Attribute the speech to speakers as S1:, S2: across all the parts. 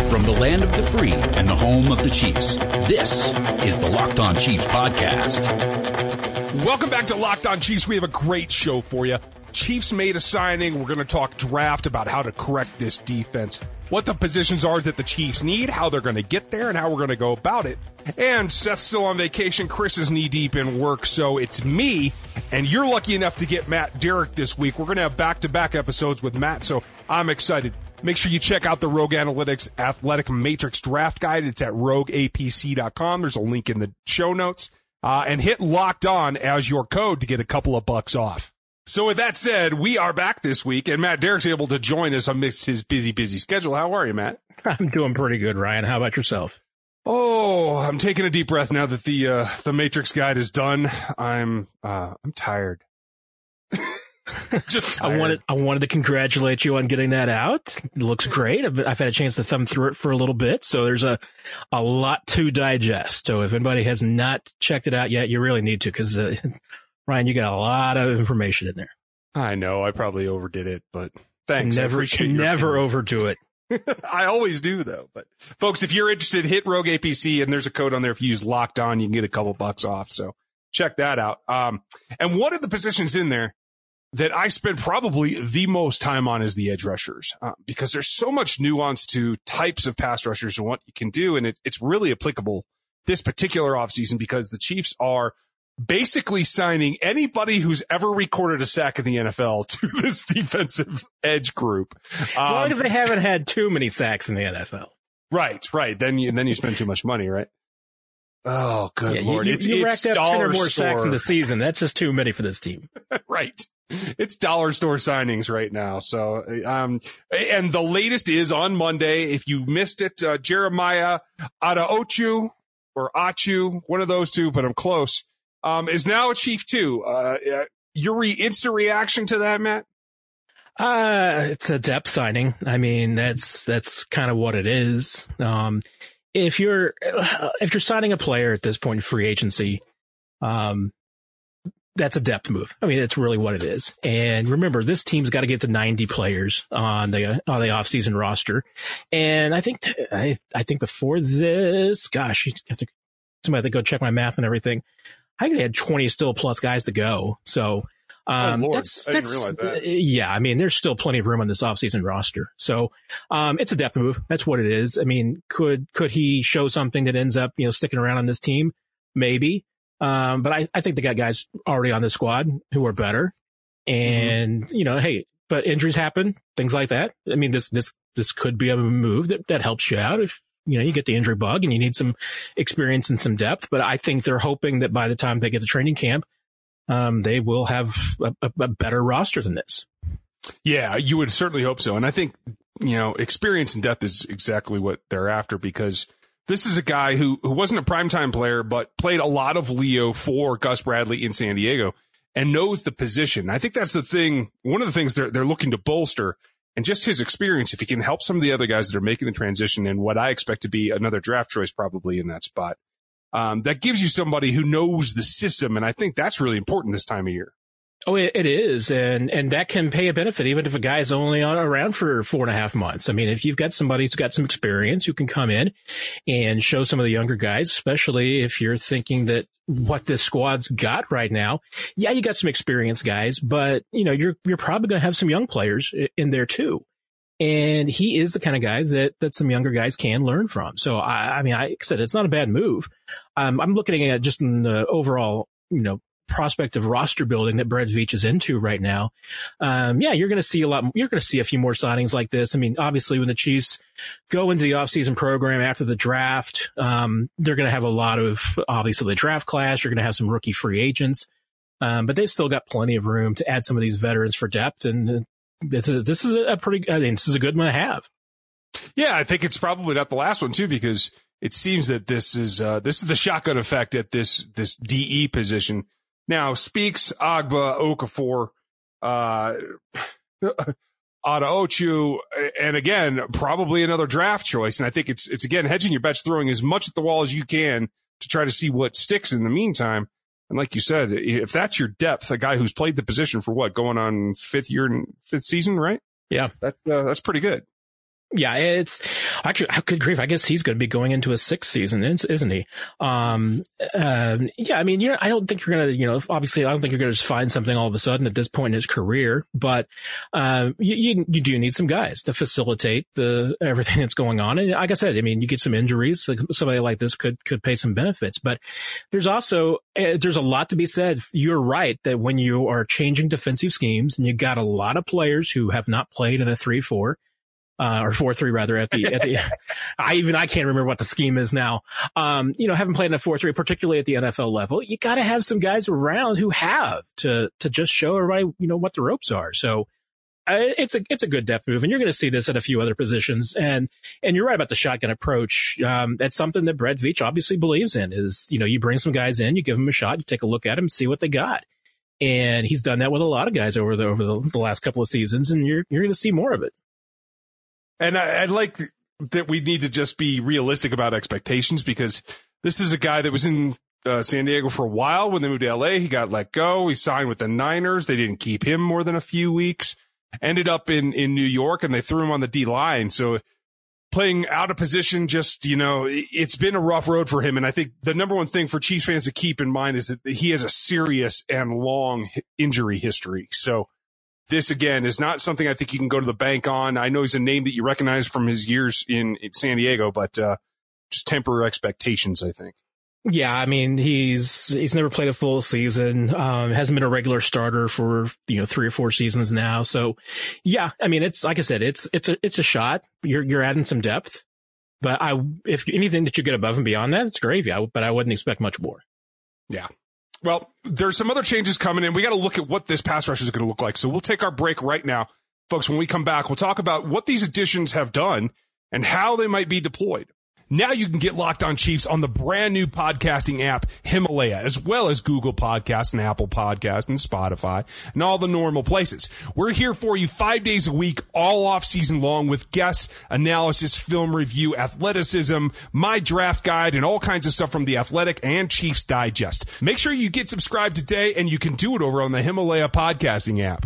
S1: From the land of the free and the home of the Chiefs, this is the Locked On Chiefs podcast.
S2: Welcome back to Locked On Chiefs. We have a great show for you. Chiefs made a signing. We're going to talk draft about how to correct this defense, what the positions are that the Chiefs need, how they're going to get there, and how we're going to go about it. And Seth's still on vacation. Chris is knee-deep in work, so it's me. And you're lucky enough to get Matt Derrick this week. We're going to have back-to-back episodes with Matt, so I'm excited. Make sure you check out the Rogue Analytics Athletic Matrix Draft Guide. It's at rogueapc.com. There's a link in the show notes. And hit Locked On as your code to get a couple of bucks off. So with that said, we are back this week, and Matt Derrick's able to join us amidst his busy schedule. How are you, Matt?
S3: I'm doing pretty good, Ryan. How about yourself?
S2: Oh, I'm taking a deep breath now that the Matrix Guide is done. I'm tired. Just tired.
S3: I wanted to congratulate you on getting that out. It looks great. I've had a chance to thumb through it for a little bit, so there's a lot to digest. So if anybody has not checked it out yet, you really need to, because Ryan, you got a lot of information in there.
S2: I know I probably overdid it, but thanks.
S3: Never overdo it.
S2: I always do, though. But folks, if you're interested, hit Rogue APC, and there's a code on there. If you use Locked On, you can get a couple bucks off. So check that out. And one of the positions in there that I spend probably the most time on is the edge rushers, because there's so much nuance to types of pass rushers and what you can do. And it's really applicable this particular offseason, because the Chiefs are basically signing anybody who's ever recorded a sack in the NFL to this defensive edge group.
S3: As long as they haven't had too many sacks in the NFL.
S2: Right. Then you spend too much money, right? Oh, good Lord.
S3: You racked up 10 or more sacks in the season. That's just too many for this team.
S2: Right. It's dollar store signings right now. So, and the latest is on Monday. If you missed it, Jeremiah Adaochu or Achu, one of those two, but I'm close, is now a Chief too. Your instant reaction to that, Matt?
S3: It's a depth signing. I mean, that's kind of what it is. If you're signing a player at this point in free agency, that's a depth move. I mean, that's really what it is. And remember, this team's got to get to 90 players on the offseason roster. And I think before this, gosh, somebody have to go check my math and everything. I think they had 20 still plus guys to go. So,
S2: I didn't realize that.
S3: Yeah. I mean, there's still plenty of room on this offseason roster. So, it's a depth move. That's what it is. I mean, could he show something that ends up, sticking around on this team? Maybe. But I think they got guys already on the squad who are better. And, hey, but injuries happen, things like that. I mean, this could be a move that helps you out if, you get the injury bug and you need some experience and some depth. But I think they're hoping that by the time they get to training camp, they will have a better roster than this.
S2: Yeah, you would certainly hope so. And I think, experience and depth is exactly what they're after, because this is a guy who wasn't a primetime player, but played a lot of Leo for Gus Bradley in San Diego and knows the position. I think that's the thing. One of the things they're looking to bolster, and just his experience, if he can help some of the other guys that are making the transition and what I expect to be another draft choice probably in that spot. That gives you somebody who knows the system. And I think that's really important this time of year.
S3: Oh, it is. And that can pay a benefit, even if a guy's only around for 4.5 months. I mean, if you've got somebody who's got some experience who can come in and show some of the younger guys, especially if you're thinking that what this squad's got right now. Yeah, you got some experienced guys, but you're probably going to have some young players in there too. And he is the kind of guy that some younger guys can learn from. So I mean, like I said, it's not a bad move. I'm looking at just in the overall, prospect of roster building that Brett Veach is into right now. Yeah, you're going to see you're going to see a few more signings like this. I mean, obviously when the Chiefs go into the offseason program after the draft, they're going to have a lot of, obviously the draft class. You're going to have some rookie free agents. But they've still got plenty of room to add some of these veterans for depth. And this is a good one to have.
S2: Yeah, I think it's probably not the last one too, because it seems that this is the shotgun effect at this DE position. Now, Speaks, Agba, Okafor, Adaochu, and again, probably another draft choice. And I think it's again, hedging your bets, throwing as much at the wall as you can to try to see what sticks in the meantime. And like you said, if that's your depth, a guy who's played the position for going on fifth season, right?
S3: Yeah.
S2: That's pretty good.
S3: Yeah, it's actually, good grief. I guess he's going to be going into his 6th season, isn't he? Yeah, I mean, I don't think you're going to, obviously, I don't think you're going to just find something all of a sudden at this point in his career, but, you do need some guys to facilitate everything that's going on. And like I said, I mean, you get some injuries, like somebody like this could pay some benefits, but there's also, there's a lot to be said. You're right that when you are changing defensive schemes and you got a lot of players who have not played in a 3-4, or 4-3 rather at the I can't remember what the scheme is now. Haven't played in a 4-3, particularly at the NFL level. You got to have some guys around who have to just show everybody, what the ropes are. So it's a good depth move, and you're going to see this at a few other positions. And you're right about the shotgun approach. That's something that Brett Veach obviously believes in is, you bring some guys in, you give them a shot, you take a look at them, see what they got. And he's done that with a lot of guys over the last couple of seasons, and you're going to see more of it.
S2: And I like that we need to just be realistic about expectations, because this is a guy that was in San Diego for a while. When they moved to LA, he got let go. He signed with the Niners. They didn't keep him more than a few weeks. Ended up in New York, and they threw him on the D line. So playing out of position, just, it's been a rough road for him. And I think the number one thing for Chiefs fans to keep in mind is that he has a serious and long injury history. So this, again, is not something I think you can go to the bank on. I know he's a name that you recognize from his years in San Diego, but just temper expectations, I think.
S3: Yeah, I mean, he's never played a full season. Hasn't been a regular starter for 3 or 4 seasons now. So, yeah, I mean, it's like I said, it's a shot. You're adding some depth, but if anything that you get above and beyond that, it's gravy. But I wouldn't expect much more.
S2: Yeah. Well, there's some other changes coming in. We got to look at what this pass rush is going to look like. So we'll take our break right now. Folks, when we come back, we'll talk about what these additions have done and how they might be deployed. Now you can get Locked On Chiefs on the brand new podcasting app, Himalaya, as well as Google Podcasts and Apple Podcasts and Spotify and all the normal places. We're here for you 5 days a week, all off season long, with guests, analysis, film review, athleticism, my draft guide, and all kinds of stuff from The Athletic and Chiefs Digest. Make sure you get subscribed today, and you can do it over on the Himalaya podcasting app.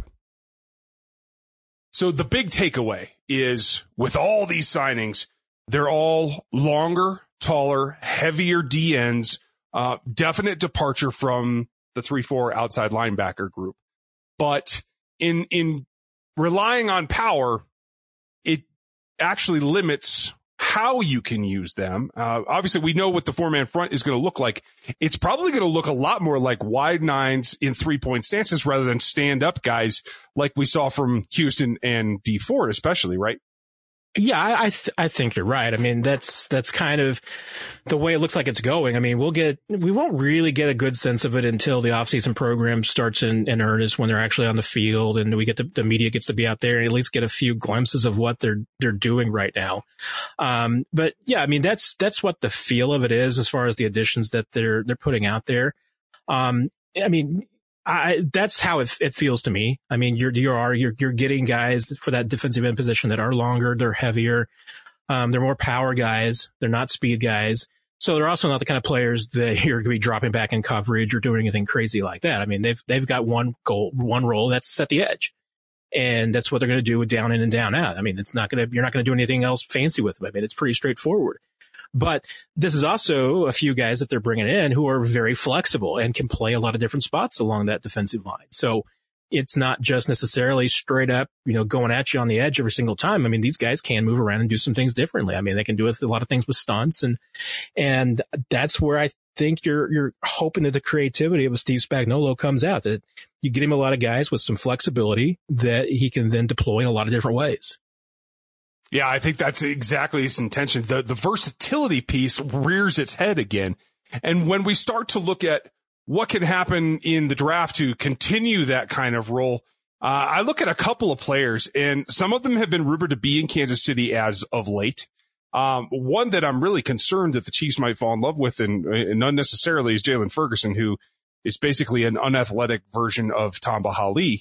S2: So the big takeaway is, with all these signings, they're all longer, taller, heavier DNs, definite departure from the 3-4 outside linebacker group. But in relying on power, it actually limits how you can use them. Obviously, we know what the 4-man front is going to look like. It's probably going to look a lot more like wide nines in 3-point stances rather than stand-up guys like we saw from Houston and Dee Ford, especially, right?
S3: Yeah, I think you're right. I mean, that's kind of the way it looks like it's going. I mean, we won't really get a good sense of it until the offseason program starts in earnest, when they're actually on the field and we get the media gets to be out there and at least get a few glimpses of what they're doing right now. But yeah, I mean, that's what the feel of it is as far as the additions that they're putting out there. I mean, that's how it feels to me. I mean, you're getting guys for that defensive end position that are longer, they're heavier, they're more power guys, they're not speed guys. So they're also not the kind of players that you're going to be dropping back in coverage or doing anything crazy like that. I mean, they've got one goal, one role, that's set the edge. And that's what they're going to do with down in and down out. I mean, you're not going to do anything else fancy with them. I mean, it's pretty straightforward. But this is also a few guys that they're bringing in who are very flexible and can play a lot of different spots along that defensive line. So it's not just necessarily straight up, going at you on the edge every single time. I mean, these guys can move around and do some things differently. I mean, they can do a lot of things with stunts, and that's where I think you're hoping that the creativity of a Steve Spagnuolo comes out, that you get him a lot of guys with some flexibility that he can then deploy in a lot of different ways.
S2: Yeah, I think that's exactly his intention. The versatility piece rears its head again. And when we start to look at what can happen in the draft to continue that kind of role, I look at a couple of players, and some of them have been rumored to be in Kansas City as of late. One that I'm really concerned that the Chiefs might fall in love with, and unnecessarily, is Jalen Ferguson, who is basically an unathletic version of Tamba Hali.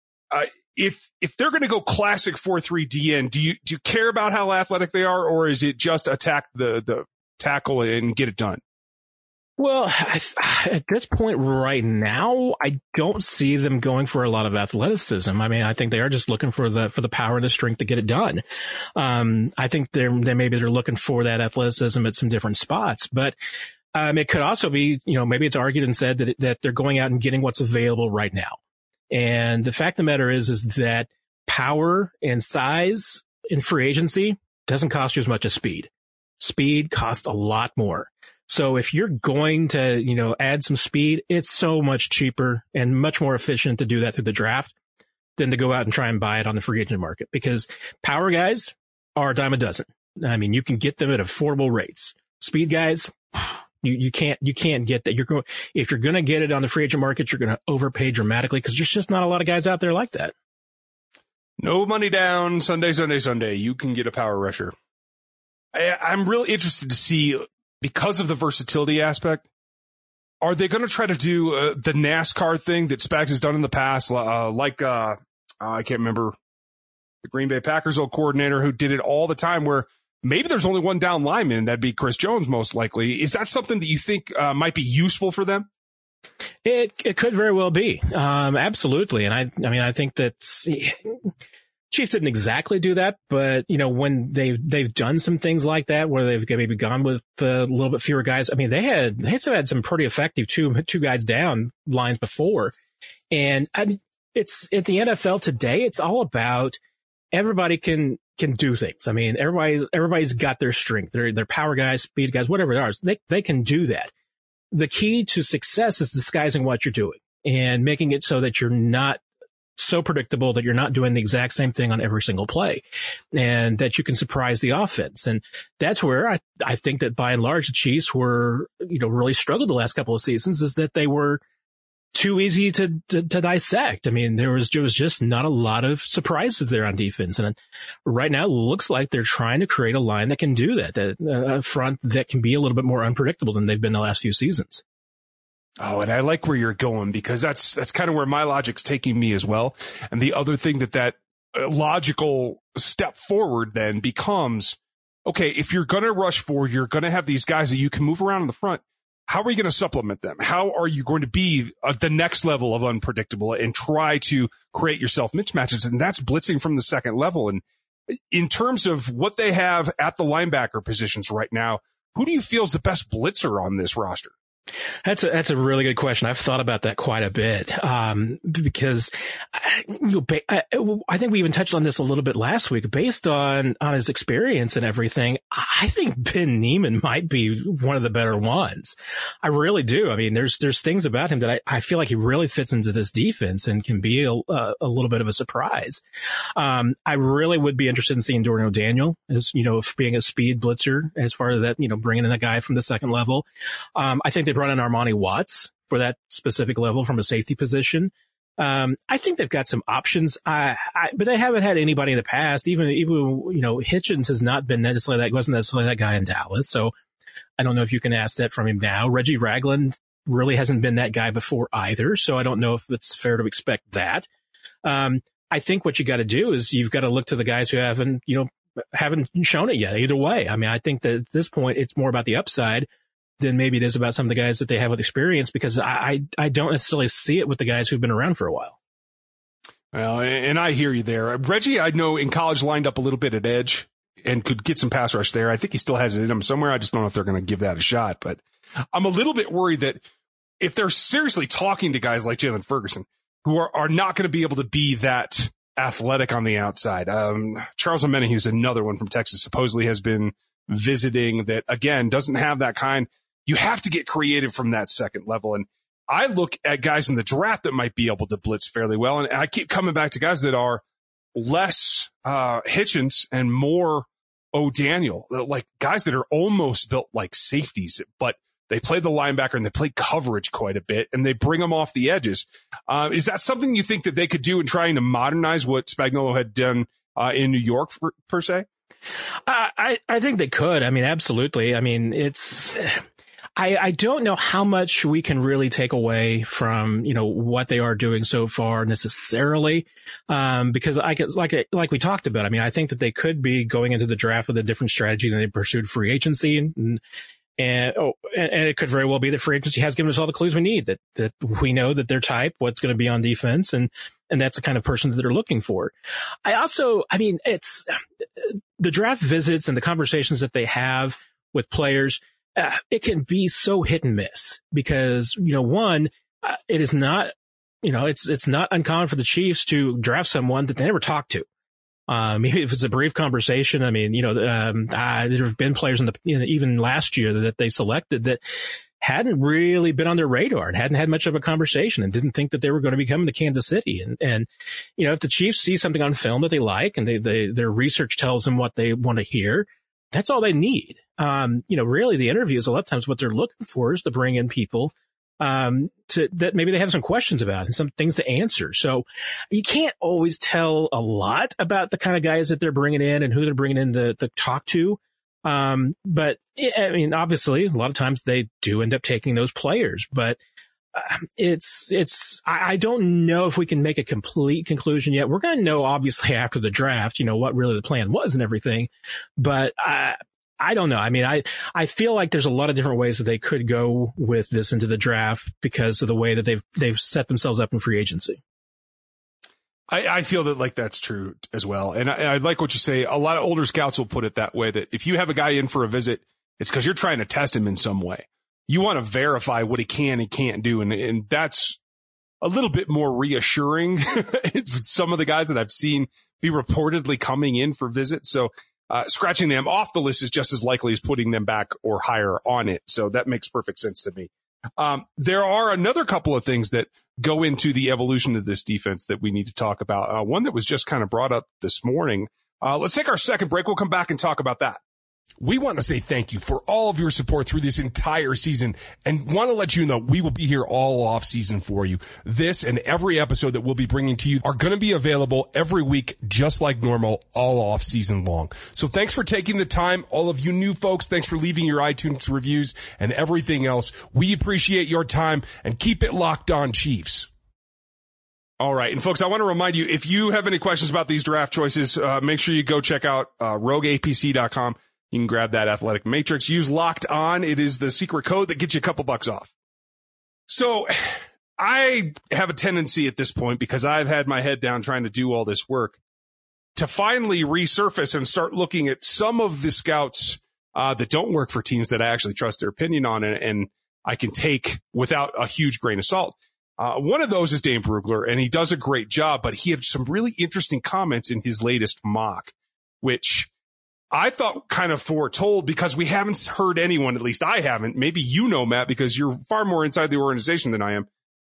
S2: If they're going to go classic 4-3 DN, do you care about how athletic they are, or is it just attack the tackle and get it done?
S3: Well, at this point right now, I don't see them going for a lot of athleticism. I mean, I think they are just looking for the power and the strength to get it done. I think maybe they're looking for that athleticism at some different spots, but it could also be, maybe it's argued and said that they're going out and getting what's available right now. And the fact of the matter is that power and size in free agency doesn't cost you as much as speed. Speed costs a lot more. So if you're going to, add some speed, it's so much cheaper and much more efficient to do that through the draft than to go out and try and buy it on the free agent market, because power guys are a dime a dozen. I mean, you can get them at affordable rates. Speed guys, you can't get that. If you're going to get it on the free agent market, you're going to overpay dramatically because there's just not a lot of guys out there like that.
S2: No money down, Sunday. You can get a power rusher. I'm really interested to see, because of the versatility aspect, are they going to try to do the NASCAR thing that Spags has done in the past, I can't remember, the Green Bay Packers old coordinator who did it all the time, where maybe there's only one down lineman, and that'd be Chris Jones most likely. Is that something that you think might be useful for them?
S3: It could very well be. Absolutely. And I think that's... Chiefs didn't exactly do that, but when they've done some things like that, where they've maybe gone with a little bit fewer guys. I mean, they had some pretty effective two guys down lines before, and it's at the NFL today. It's all about everybody can do things. I mean, everybody's got their strength. They're power guys, speed guys, whatever it is. They can do that. The key to success is disguising what you're doing and making it so that you're not so predictable, that you're not doing the exact same thing on every single play, and that you can surprise the offense. And that's where I think that by and large, the Chiefs were, really struggled the last couple of seasons, is that they were too easy to dissect. I mean, there was just not a lot of surprises there on defense. And right now it looks like they're trying to create a line that can do that, a front that can be a little bit more unpredictable than they've been the last few seasons.
S2: Oh, and I like where you're going, because that's kind of where my logic's taking me as well. And the other thing that logical step forward then becomes, okay, if you're going to rush forward, you're going to have these guys that you can move around in the front. How are you going to supplement them? How are you going to be the next level of unpredictable and try to create yourself mismatches? And that's blitzing from the second level. And in terms of what they have at the linebacker positions right now, who do you feel is the best blitzer on this roster?
S3: That's a really good question. I've thought about that quite a bit, because I think we even touched on this a little bit last week. Based on his experience and everything, I think Ben Niemann might be one of the better ones. I really do. I mean, there's things about him that I feel like he really fits into this defense and can be a little bit of a surprise. I really would be interested in seeing Dorian O'Daniel as, being a speed blitzer, as far as that, bringing in a guy from the second level. I think they've run an Armani Watts for that specific level from a safety position. I think they've got some options. But they haven't had anybody in the past. Even Hitchens has not been wasn't necessarily that guy in Dallas. So I don't know if you can ask that from him now. Reggie Ragland really hasn't been that guy before either. So I don't know if it's fair to expect that. I think what you got to do is you've got to look to the guys who haven't shown it yet either way. I mean, I think that at this point it's more about the upside than maybe it is about some of the guys that they have with experience, because I don't necessarily see it with the guys who've been around for a while.
S2: Well, and I hear you there. Reggie, I know in college lined up a little bit at edge and could get some pass rush there. I think he still has it in him somewhere. I just don't know if they're going to give that a shot, but I'm a little bit worried that if they're seriously talking to guys like Jalen Ferguson, who are not going to be able to be that athletic on the outside. Charles Omenihu is another one from Texas, supposedly has been visiting, that again doesn't have that kind. You have to get creative from that second level. And I look at guys in the draft that might be able to blitz fairly well. And I keep coming back to guys that are less Hitchens and more O'Daniel, like guys that are almost built like safeties, but they play the linebacker and they play coverage quite a bit, and they bring them off the edges. Is that something you think that they could do in trying to modernize what Spagnuolo had done in New York per se?
S3: I think they could. I mean, absolutely. I mean, I don't know how much we can really take away from, what they are doing so far necessarily. Because like we talked about, I mean, I think that they could be going into the draft with a different strategy than they pursued free agency. And And it could very well be that free agency has given us all the clues we need, that we know that their type, what's going to be on defense, and that's the kind of person that they're looking for. It's the draft visits and the conversations that they have with players. It can be so hit and miss because, it is not, it's not uncommon for the Chiefs to draft someone that they never talked to. Maybe if it's a brief conversation, there have been players even last year that they selected that hadn't really been on their radar and hadn't had much of a conversation and didn't think that they were going to be coming to Kansas City. And if the Chiefs see something on film that they like and their research tells them what they want to hear, that's all they need. Really the interviews, a lot of times what they're looking for is to bring in people that maybe they have some questions about and some things to answer. So you can't always tell a lot about the kind of guys that they're bringing in and who they're bringing in to talk to. But obviously a lot of times they do end up taking those players, but I don't know if we can make a complete conclusion yet. We're going to know obviously after the draft, what really the plan was and everything, but I don't know. I feel like there's a lot of different ways that they could go with this into the draft because of the way that they've set themselves up in free agency.
S2: I feel that that's true as well. And I like what you say. A lot of older scouts will put it that way, that if you have a guy in for a visit, it's because you're trying to test him in some way. You want to verify what he can and can't do. And that's a little bit more reassuring. Some of the guys that I've seen be reportedly coming in for visits. So, scratching them off the list is just as likely as putting them back or higher on it. So that makes perfect sense to me. There are another couple of things that go into the evolution of this defense that we need to talk about. One that was just kind of brought up this morning. Let's take our second break. We'll come back and talk about that. We want to say thank you for all of your support through this entire season and want to let you know we will be here all off season for you. This and every episode that we'll be bringing to you are going to be available every week, just like normal, all off season long. So thanks for taking the time. All of you new folks, thanks for leaving your iTunes reviews and everything else. We appreciate your time and keep it locked on, Chiefs. All right. And folks, I want to remind you, if you have any questions about these draft choices, make sure you go check out rogueapc.com. You can grab that athletic matrix. Use Locked On. It is the secret code that gets you a couple bucks off. So I have a tendency at this point, because I've had my head down trying to do all this work, to finally resurface and start looking at some of the scouts that don't work for teams that I actually trust their opinion on and I can take without a huge grain of salt. One of those is Dane Brugler, and he does a great job, but he had some really interesting comments in his latest mock, which I thought kind of foretold, because we haven't heard anyone, at least I haven't. Maybe you know, Matt, because you're far more inside the organization than I am.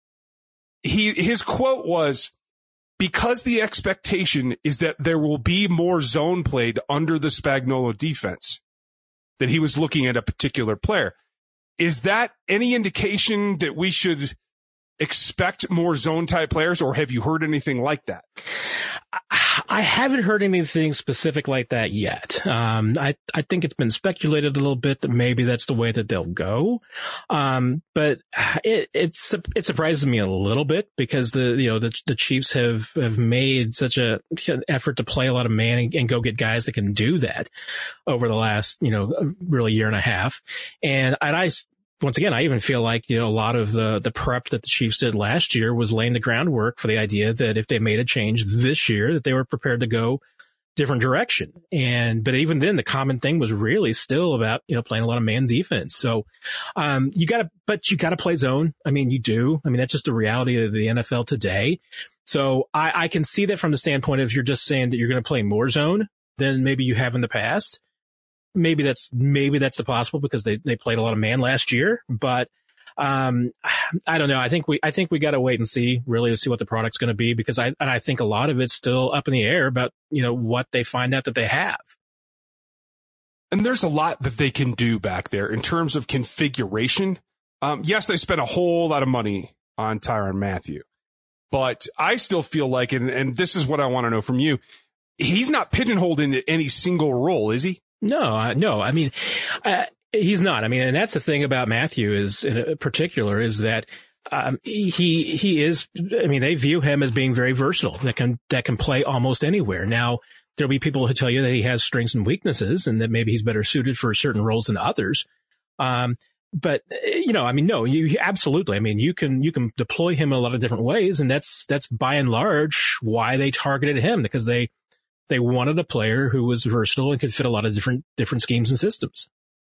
S2: His quote was, because the expectation is that there will be more zone played under the Spagnuolo defense, that he was looking at a particular player. Is that any indication that we should expect more zone type players, or have you heard anything like that?
S3: I haven't heard anything specific like that yet. I think it's been speculated a little bit that maybe that's the way that they'll go. But it surprises me a little bit, because the Chiefs have made such an effort to play a lot of man and go get guys that can do that over the last, really year and a half. And once again, I even feel like, a lot of the prep that the Chiefs did last year was laying the groundwork for the idea that if they made a change this year, that they were prepared to go different direction. But even then, the common thing was really still about, playing a lot of man defense. So, you gotta play zone. You do. That's just the reality of the NFL today. So I can see that from the standpoint of, if you're just saying that you're going to play more zone than maybe you have in the past. Maybe that's the possible, because they played a lot of man last year, but I don't know. I think we got to wait and see, really, to see what the product's going to be, because I think a lot of it's still up in the air about, what they find out that they have.
S2: And there's a lot that they can do back there in terms of configuration. Yes, they spent a whole lot of money on Tyrann Mathieu, but I still feel like, and this is what I want to know from you, he's not pigeonholed into any single role, is he?
S3: No. He's not. And that's the thing about Mathieu is, in particular, is that he is. They view him as being very versatile. That can play almost anywhere. Now, there'll be people who tell you that he has strengths and weaknesses, and that maybe he's better suited for certain roles than others. But I mean, no, you absolutely. I mean, you can deploy him in a lot of different ways, and that's by and large why they targeted him, because they wanted a player who was versatile and could fit a lot of different schemes and systems.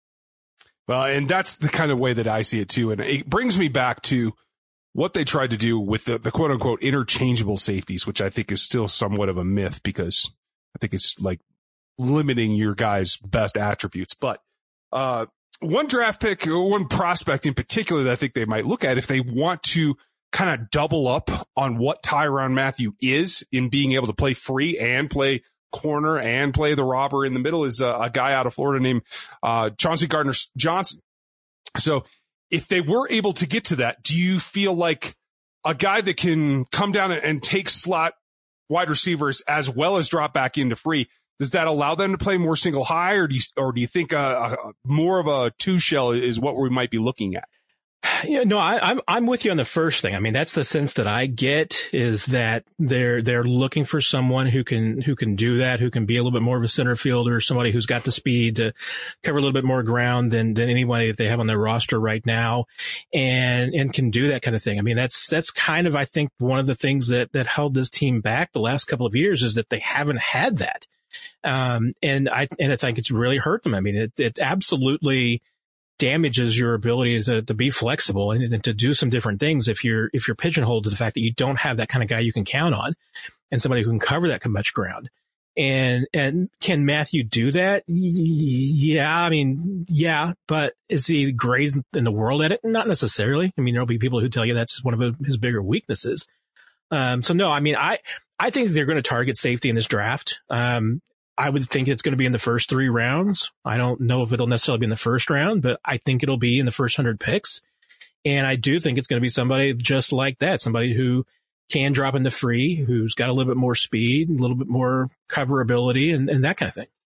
S2: Well, and that's the kind of way that I see it too. And it brings me back to what they tried to do with the quote unquote interchangeable safeties, which I think is still somewhat of a myth, because I think it's like limiting your guy's best attributes. But, one draft pick, or one prospect in particular that I think they might look at if they want to kind of double up on what Tyrann Mathieu is in being able to play free and play corner and play the robber in the middle is a guy out of Florida named Chauncey Gardner-Johnson. So if they were able to get to that, do you feel like a guy that can come down and take slot wide receivers as well as drop back into free, does that allow them to play more single high, or do you think more of a two shell is what we might be looking at?
S3: Yeah, no, I'm with you on the first thing. I mean, that's the sense that I get, is that they're looking for someone who can do that, who can be a little bit more of a center fielder, somebody who's got the speed to cover a little bit more ground than anybody that they have on their roster right now, and can do that kind of thing. I mean, that's kind of, I think, one of the things that held this team back the last couple of years, is that they haven't had that. And I think it's really hurt them. I mean, it absolutely damages your ability to be flexible and to do some different things if you're pigeonholed to the fact that you don't have that kind of guy you can count on and somebody who can cover that much ground. And can Mathieu do that? Yeah, I mean, yeah, but is he great in the world at it? Not necessarily. I mean, there'll be people who tell you that's one of his bigger weaknesses. So no, I mean, I think they're going to target safety in this draft. I would think it's going to be in the first 3 rounds. I don't know if it'll necessarily be in the first round, but I think it'll be in the first 100 picks. And I do think it's going to be somebody just like that, somebody who can drop into free, who's got a little bit more speed, a little bit more coverability, and that kind of thing.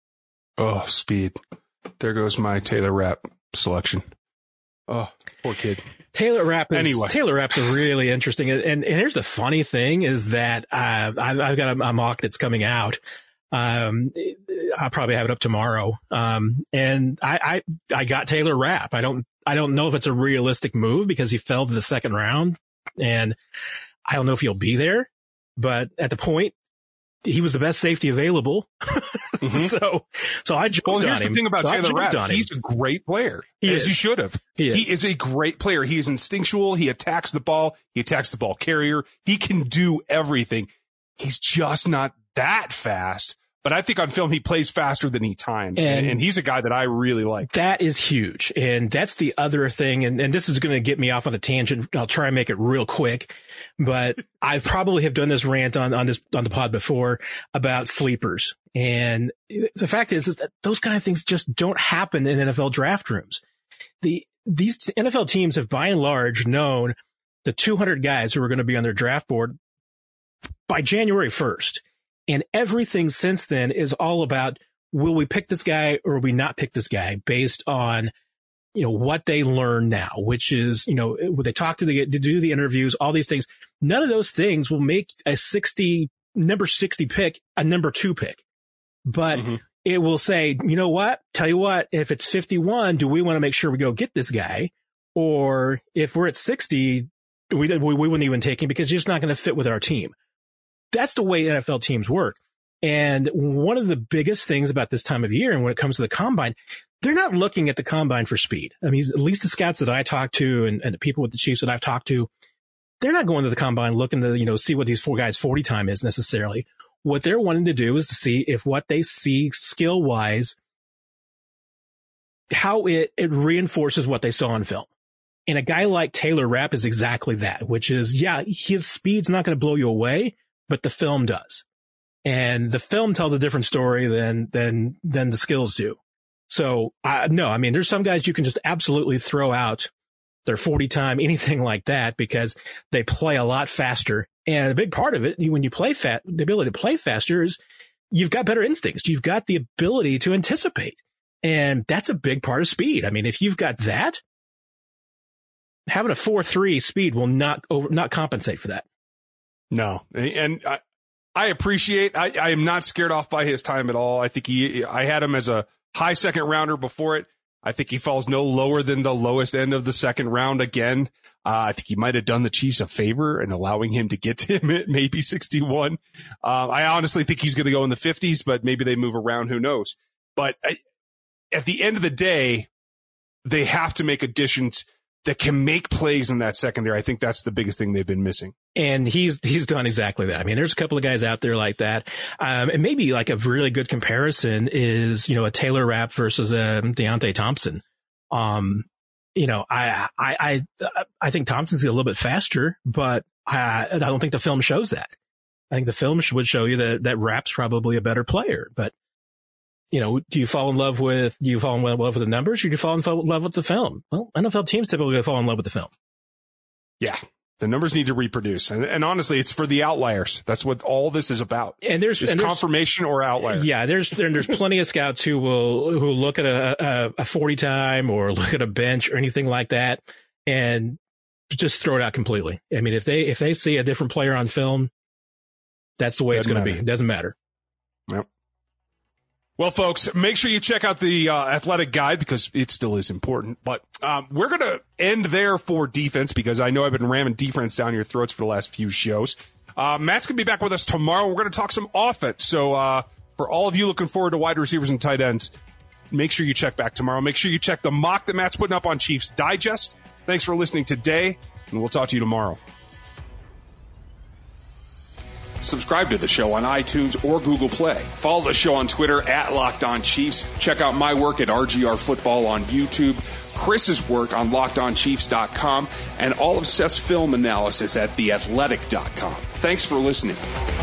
S2: Oh, speed. There goes my Taylor Rapp selection. Oh, poor kid.
S3: Taylor Rapp's a really interesting. And here's the funny thing is that I've got a mock that's coming out. I'll probably have it up tomorrow. And I got Taylor Rapp. I don't know if it's a realistic move because he fell to the second round, and I don't know if he'll be there, but at the point, he was the best safety available. Mm-hmm. So I jumped on him.
S2: Well, here's the thing about Taylor Rapp. He's a great player, as he should have. He is a great player. He is instinctual. He attacks the ball. He attacks the ball carrier. He can do everything. He's just not that fast. But I think on film, he plays faster than he timed. And he's a guy that I really like. That is huge. And that's the other thing. And this is going to get me off on a tangent. I'll try and make it real quick. But I probably have done this rant on the pod before about sleepers. And the fact is that those kind of things just don't happen in NFL draft rooms. These NFL teams have by and large known the 200 guys who are going to be on their draft board by January 1st. And everything since then is all about, will we pick this guy or will we not pick this guy based on, what they learn now, which is, when they talk to do the interviews, all these things. None of those things will make a number 60 pick a number 2 pick. But it will say, tell you what, if it's 51, do we want to make sure we go get this guy? Or if we're at 60, we wouldn't even take him because he's just not going to fit with our team. That's the way NFL teams work. And one of the biggest things about this time of year, and when it comes to the combine, they're not looking at the combine for speed. I mean, at least the scouts that I talk to and the people with the Chiefs that I've talked to, they're not going to the combine looking to, see what these 4 guys' 40 time is necessarily. What they're wanting to do is to see if what they see skill wise, how it reinforces what they saw on film. And a guy like Taylor Rapp is exactly that, which is, his speed's not going to blow you away, but the film does. And the film tells a different story than the skills do. So no, I mean, there's some guys you can just absolutely throw out their 40 time, anything like that, because they play a lot faster. And a big part of it, when you play the ability to play faster is you've got better instincts. You've got the ability to anticipate. And that's a big part of speed. I mean, if you've got that, having a 4.3 speed will not compensate for that. No. And I appreciate, I am not scared off by his time at all. I think I had him as a high second rounder before it. I think he falls no lower than the lowest end of the second round again. I think he might have done the Chiefs a favor in allowing him to get to him at maybe 61. I honestly think he's going to go in the 50s, but maybe they move around. Who knows? But at the end of the day, they have to make additions that can make plays in that secondary. I think that's the biggest thing they've been missing.
S3: And he's done exactly that. I mean, there's a couple of guys out there like that. And maybe like a really good comparison is, a Taylor Rapp versus Deontay Thompson. I think Thompson's a little bit faster, but I don't think the film shows that. I think the film would show you that Rapp's probably a better player. But, do you fall in love with the numbers, or do you fall in love with the film? Well, NFL teams typically fall in love with the film.
S2: Yeah. The numbers need to reproduce. And honestly, it's for the outliers. That's what all this is about.
S3: And there's
S2: confirmation or outlier.
S3: Yeah. There's plenty of scouts who look at a 40 time or look at a bench or anything like that and just throw it out completely. I mean, if they see a different player on film, that's the way it's going to be. It doesn't matter.
S2: Yep. Well, folks, make sure you check out the athletic guide because it still is important. But we're going to end there for defense because I know I've been ramming defense down your throats for the last few shows. Matt's going to be back with us tomorrow. We're going to talk some offense. So for all of you looking forward to wide receivers and tight ends, make sure you check back tomorrow. Make sure you check the mock that Matt's putting up on Chiefs Digest. Thanks for listening today, and we'll talk to you tomorrow.
S4: Subscribe to the show on iTunes or Google Play. Follow the show on Twitter at Locked On Chiefs. Check out my work at RGR Football on YouTube, Chris's work on LockedOnChiefs.com, and all of Seth's film analysis at TheAthletic.com. Thanks for listening.